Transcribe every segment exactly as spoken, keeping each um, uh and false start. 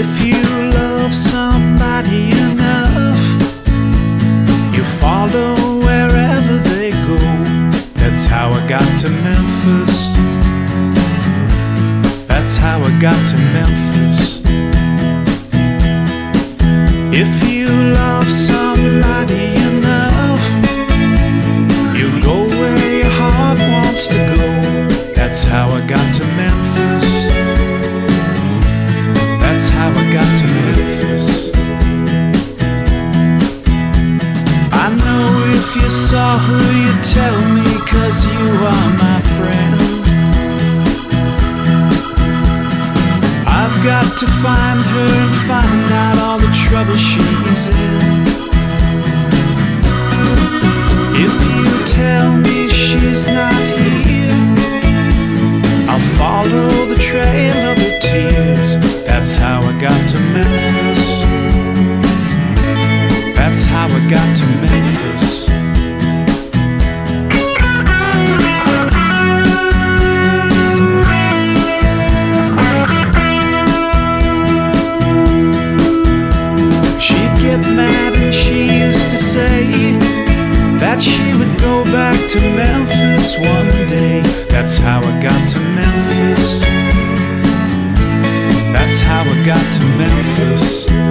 If you love somebody enough, you follow wherever they go. That's how I got to Memphis. That's how I got to Memphis. If you love somebody enough, you go where your heart wants to go. That's how I got to Memphis. That's how I got to Memphis. I know if you saw her you'd tell me, 'cause you are my friend. I've got to find her and find out all the trouble she's in. If you tell me she's not here, I'll follow the trail of her tears. That's how I got to Memphis. That's how I got to Memphis. She'd get mad and she used to say that she would go back to Memphis one day. That's how I got to Memphis. That's how I got to Memphis.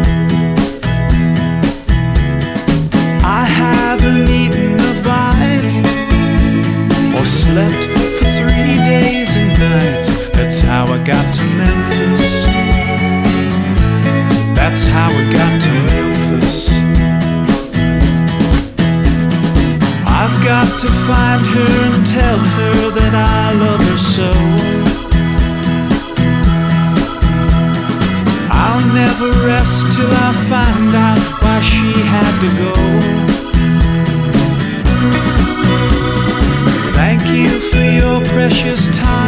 I haven't eaten a bite or slept for three days and nights. That's how I got to Memphis. That's how I got to Memphis. I've got to find her and tell her that I love her so. I'll never rest till I find out why she had to go. Thank you for your precious time.